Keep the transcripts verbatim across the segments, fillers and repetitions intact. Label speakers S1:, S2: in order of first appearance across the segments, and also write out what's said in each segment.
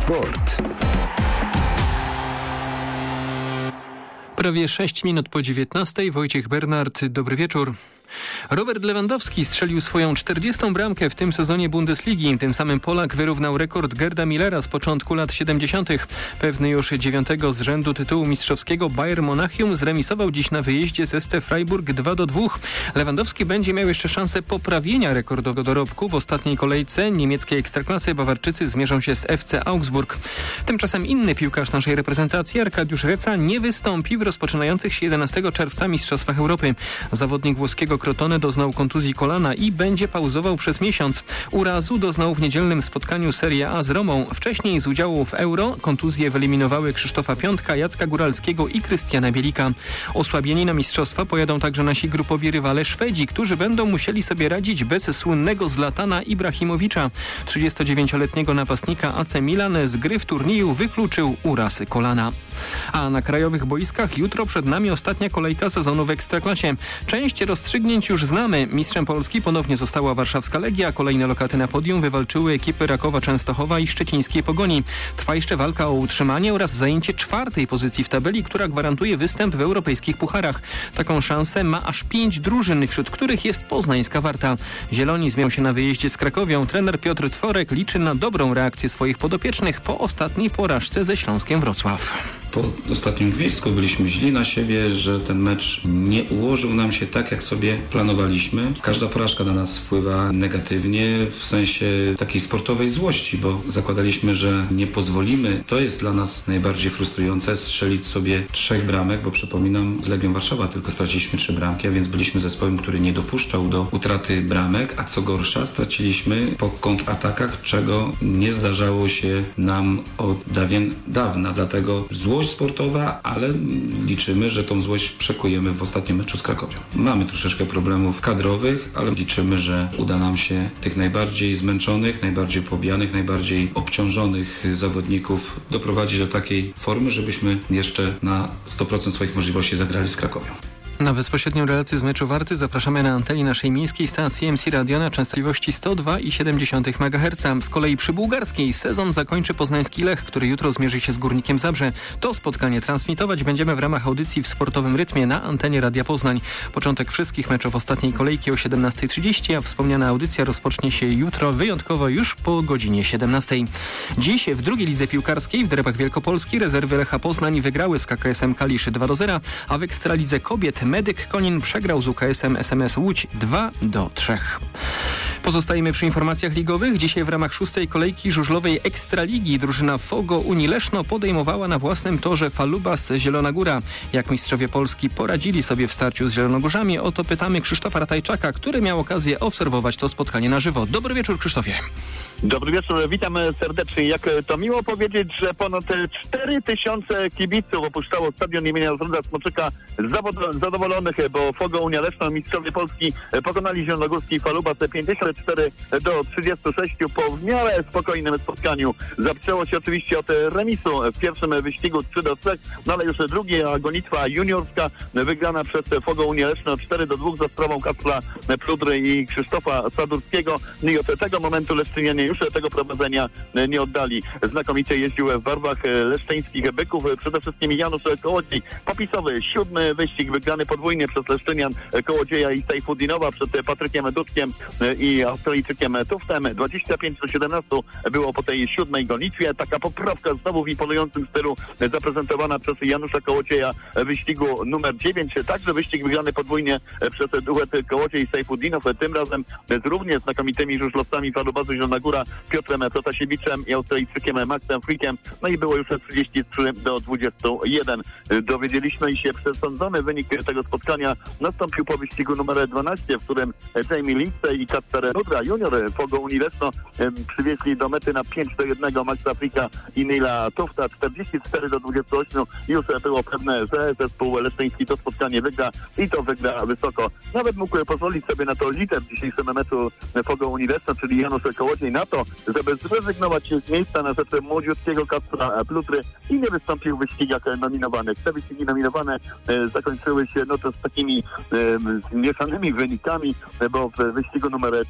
S1: Sport.
S2: Prawie sześć minut po dziewiętnastej. Wojciech Bernard, dobry wieczór. Robert Lewandowski strzelił swoją czterdziestą bramkę w tym sezonie Bundesligi. Tym samym Polak wyrównał rekord Gerda Millera z początku lat siedemdziesiątych. Pewny już dziewiątego z rzędu tytułu mistrzowskiego Bayern Monachium zremisował dziś na wyjeździe z S C Freiburg dwa do dwóch. Lewandowski będzie miał jeszcze szansę poprawienia rekordowego dorobku. W ostatniej kolejce niemieckiej ekstraklasy Bawarczycy zmierzą się z F C Augsburg. Tymczasem inny piłkarz naszej reprezentacji, Arkadiusz Reca, nie wystąpi w rozpoczynających się jedenastego czerwca Mistrzostwach Europy. Zawodnik włoskiego Crotone doznał kontuzji kolana i będzie pauzował przez miesiąc. Urazu doznał w niedzielnym spotkaniu Serie A z Romą. Wcześniej z udziału w Euro kontuzje wyeliminowały Krzysztofa Piątka, Jacka Góralskiego i Krystiana Bielika. Osłabieni na mistrzostwa pojadą także nasi grupowi rywale Szwedzi, którzy będą musieli sobie radzić bez słynnego Zlatana Ibrahimowicza. trzydziestodziewięcioletniego napastnika A C Milan z gry w turnieju wykluczył uraz kolana. A na krajowych boiskach jutro przed nami ostatnia kolejka sezonu w Ekstraklasie. Część rozstrzygnięć już znamy. Mistrzem Polski ponownie została warszawska Legia. Kolejne lokaty na podium wywalczyły ekipy Rakowa Częstochowa i szczecińskiej Pogoni. Trwa jeszcze walka o utrzymanie oraz zajęcie czwartej pozycji w tabeli, która gwarantuje występ w europejskich pucharach. Taką szansę ma aż pięć drużyn, wśród których jest poznańska Warta. Zieloni zmią się na wyjeździe z Krakowią. Trener Piotr Tworek liczy na dobrą reakcję swoich podopiecznych po ostatniej porażce ze Śląskiem Wrocław.
S3: Po ostatnim gwizdku byliśmy źli na siebie, że ten mecz nie ułożył nam się tak, jak sobie planowaliśmy. Każda porażka na nas wpływa negatywnie w sensie takiej sportowej złości, bo zakładaliśmy, że nie pozwolimy. To jest dla nas najbardziej frustrujące, strzelić sobie trzech bramek, bo przypominam, z Legią Warszawa tylko straciliśmy trzy bramki, a więc byliśmy zespołem, który nie dopuszczał do utraty bramek, a co gorsza, straciliśmy po kontratakach, czego nie zdarzało się nam od dawien dawna, dlatego złość sportowa, ale liczymy, że tą złość przekujemy w ostatnim meczu z Krakowią. Mamy troszeczkę problemów kadrowych, ale liczymy, że uda nam się tych najbardziej zmęczonych, najbardziej pobijanych, najbardziej obciążonych zawodników doprowadzić do takiej formy, żebyśmy jeszcze na sto procent swoich możliwości zagrali z Krakowią.
S2: Na bezpośrednią relację z meczu Warty zapraszamy na antenie naszej miejskiej stacji M C Radio na częstotliwości sto dwa i siedem dziesiątych megaherca. Z kolei przy bułgarskiej sezon zakończy poznański Lech, który jutro zmierzy się z Górnikiem Zabrze. To spotkanie transmitować będziemy w ramach audycji w sportowym rytmie na antenie Radia Poznań. Początek wszystkich meczów ostatniej kolejki o siedemnasta trzydzieści, a wspomniana audycja rozpocznie się jutro wyjątkowo już po godzinie siedemnastej. Dziś w drugiej lidze piłkarskiej w Drebach Wielkopolski rezerwy Lecha Poznań wygrały z K K S-em Kalisz dwa do zera, a w Ekstralidze kobiet Medyk Konin przegrał z U K S-em S M S Łódź dwa do trzech. Pozostajemy przy informacjach ligowych. Dzisiaj w ramach szóstej kolejki żużlowej Ekstraligi drużyna Fogo Unii Leszno podejmowała na własnym torze Falubas Zielona Góra. Jak mistrzowie Polski poradzili sobie w starciu z Zielonogórzami? O to pytamy Krzysztofa Ratajczaka, który miał okazję obserwować to spotkanie na żywo. Dobry wieczór, Krzysztofie.
S4: Dobry wieczór, witam serdecznie. Jak to miło powiedzieć, że ponad cztery tysiące kibiców opuszczało stadion imienia Alfreda Smoczyka zadowolonych, bo Fogo Unia Leszno, mistrzowie Polski, pokonali zielonogórski Falubas pięćdziesiąt cztery do trzydziestu sześciu po w miarę spokojnym spotkaniu. Zaczęło się oczywiście od remisu w pierwszym wyścigu trzy do trzech, no ale już druga gonitwa juniorska wygrana przez Fogo Unia Leszno cztery do dwóch za sprawą Kacpra Pludry i Krzysztofa Sadurskiego. No i od tego momentu leszczynianie już tego prowadzenia nie oddali. Znakomicie jeździł w barwach leszczyńskich byków, przede wszystkim Janusz Kołodziej. Popisowy siódmy wyścig wygrany podwójnie przez Leszczynian Kołodzieja i Sejfudinowa przed Patrykiem Dudkiem i Australijczykiem Tuftem. dwadzieścia pięć do siedemnastu było po tej siódmej gonitwie. Taka poprawka znowu w imponującym stylu zaprezentowana przez Janusza Kołodzieja w wyścigu numer dziewięć. Także wyścig wygrany podwójnie przez duet Kołodziej i Sejfudinow. Tym razem z równie znakomitymi żużlowcami Falubazu Zielona Góra, Piotrem Protasiewiczem i Australijczykiem Maxem Frickiem. No i było już trzydzieści trzy do dwudziestu jeden. Dowiedzieliśmy się, przesądzony wynik tego spotkania nastąpił po wyścigu numer dwanaście, w którym Jamie Lindsay i Kacper Nudra junior Fogo Unii Leszno przywieźli do mety na pięć do jednego Maxa Fricka i Neila Tufta. czterdzieści cztery do dwudziestu ośmiu już było pewne, że zespół leszczyński to spotkanie wygra i to wygra wysoko. Nawet mógł pozwolić sobie na to lider w dzisiejszym meczu Fogo Unii Leszno, czyli Janusz Kołodziej, na to, żeby zrezygnować z miejsca na rzecz młodziutkiego Kacpra Plutry i nie wystąpił w wyścigach nominowanych. Te wyścigi nominowane e, zakończyły się no to z takimi e, mieszanymi wynikami, bo w wyścigu numer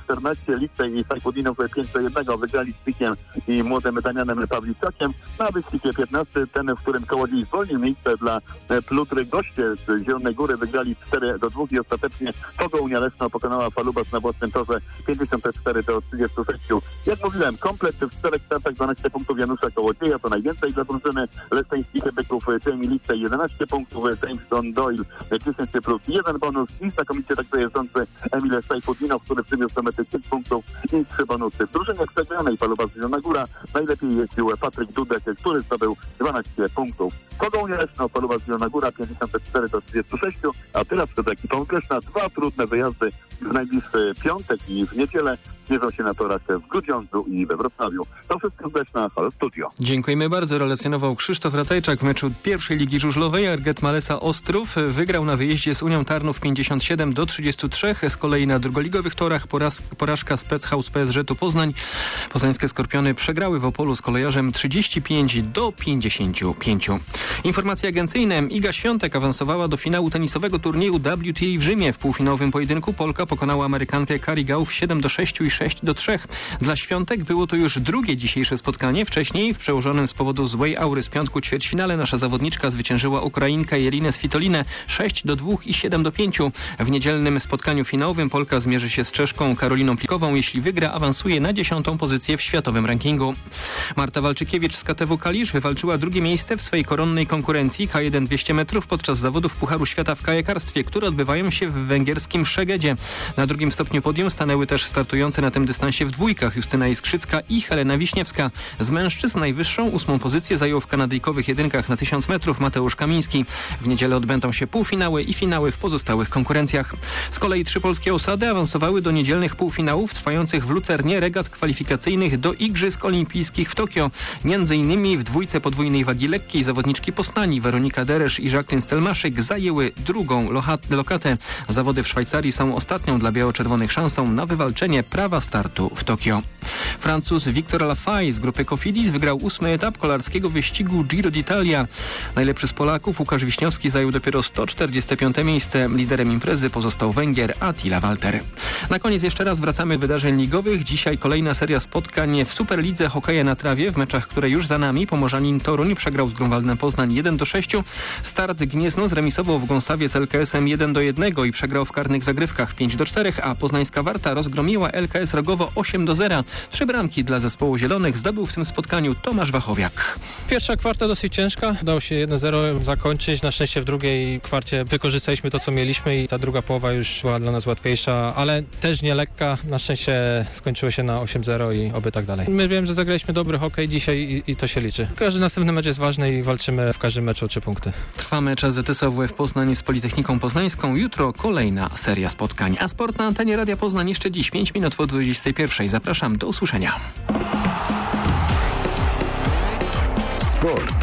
S4: czternaście, Lipcej i Sajfudinów pięć do jednego wygrali z Pikiem i młodym Damianem Pawliczakiem. Na wyścig piętnasty, ten, w którym Kołodziej zwolnił miejsce dla Plutry. Goście z Zielonej Góry wygrali cztery do dwóch i ostatecznie Fogo Unia Leszno pokonała Falubas na własnym torze pięćdziesiąt cztery do trzydziestu sześciu. Jak mówiłem, komplet w czterech startach, dwanaście punktów Janusza Kołodzieja, to najwięcej dla drużyny leszczyńskich byków. Jamie Lipsey jedenaście punktów, James Don Doyle dziesięć plus jeden bonus i znakomicie także jeżdżący Emil Sajfudinow, który przyniósł do mety pięć punktów i trzy bonusy. W drużynie przegranej Falubas Zielona Góra najlepiej jeździł Patryk Dudek, który zdobył dwanaście punktów. Fogo Unia Leszno, Falubas Zielona Góra pięćdziesiąt cztery do trzydziestu sześciu, a teraz przed ekipą Leszna dwa trudne wyjazdy w najbliższy piątek i w niedzielę zmierzą się na torach w Grudziądzu i we Wrocławiu. To wszystko z Leszna, Halo Studio.
S2: Dziękujemy bardzo. Relacjonował Krzysztof Ratajczak w meczu pierwszej Ligi Żużlowej. Arget Malesa Ostrów wygrał na wyjeździe z Unią Tarnów pięćdziesiąt siedem do trzydziestu trzech. Z kolei na drugoligowych torach poraz, porażka Specchaus P S Ż-u Poznań. Poznańskie Skorpiony przegrały w Opolu z Kolejarzem trzydzieści pięć do pięćdziesięciu pięciu. Informacje agencyjne. Iga Świątek awansowała do finału tenisowego turnieju W T A w Rzymie. W półfinałowym pojedynku Polka pokonała Amerykankę Kari Gauff siedem do sześciu i sześć do trzech. Dla Świątek było to już drugie dzisiejsze spotkanie. Wcześniej w przełożonym z powodu złej aury z piątku ćwierćfinale nasza zawodniczka zwyciężyła Ukrainkę Jelinę Svitolinę sześć do dwóch i siedem do pięciu. W niedzielnym spotkaniu finałowym Polka zmierzy się z Czeszką Karoliną Plikową. Jeśli wygra, awansuje na dziesiątą pozycję w światowym rankingu. Marta Walczykiewicz z K T W Kalisz wywalczyła drugie miejsce w swojej koronnej konkurencji K jeden dwieście metrów podczas zawodów Pucharu Świata w kajakarstwie, które odbywają się w węgierskim Szegedzie. Na drugim stopniu podium stanęły też startujące na tym dystansie w dwójkach Justyna Iskrzycka i Helena Wiśniewska. Z mężczyzn najwyższą ósmą pozycję zajął w kanadyjkowych jedynkach na tysiąc metrów Mateusz Kamiński. W niedzielę odbędą się półfinały i finały w pozostałych konkurencjach. Z kolei trzy polskie osady awansowały do niedzielnych półfinałów trwających w Lucernie regat kwalifikacyjnych do Igrzysk Olimpijskich w Tokio. Między innymi w dwójce podwójnej wagi lekkiej zawodniczki Poznani Weronika Deresz i Jacqueline Stelmaszyk zajęły drugą lokatę. Zawody w Szwajcarii są ostatnią dla biało-czerwonych szansą na wywalczenie prawa startu w Tokio. Francuz Victor Lafay z grupy Cofidis wygrał ósmy etap kolarskiego wyścigu Giro d'Italia. Najlepszy z Polaków Łukasz Wiśniowski zajął dopiero sto czterdzieste piąte miejsce. Liderem imprezy pozostał Węgier Attila Walter. Na koniec jeszcze raz wracamy do wydarzeń ligowych. Dzisiaj kolejna seria spotkań w Superlidze hokeja na trawie, w meczach, które już za nami. Pomorzanin Toruń przegrał z Grunwaldem Poznań jeden do sześciu. Start Gniezno zremisował w Gąsawie z L K S-em jeden do jednego i przegrał w karnych zagrywkach pięć do czterech, a poznańska Warta rozgromiła L K S Rogowo osiem do zera. Trzy bramki dla zespołu zielonych zdobył w tym spotkaniu Tomasz Wachowiak.
S1: Pierwsza kwarta dosyć ciężka. Udało się jeden zero zakończyć. Na szczęście w drugiej kwarcie wykorzystaliśmy to, co mieliśmy i ta druga połowa już była dla nas łatwiejsza, ale też nie lekka. Na szczęście skończyło się na osiem zero i oby tak dalej. My wiem, że zagraliśmy dobry hokej dzisiaj i, i to się liczy. Każdy następny mecz jest ważny i walczymy w każdym meczu o trzy punkty.
S2: Trwa mecz A Z S A W F Poznań z Politechniką Poznańską. Jutro kolejna seria spotkań. A sport na antenie Radia Poznań jeszcze dziś pięć minut po dwudziestej pierwszej. Zapraszam do usłyszenia.
S5: Sport.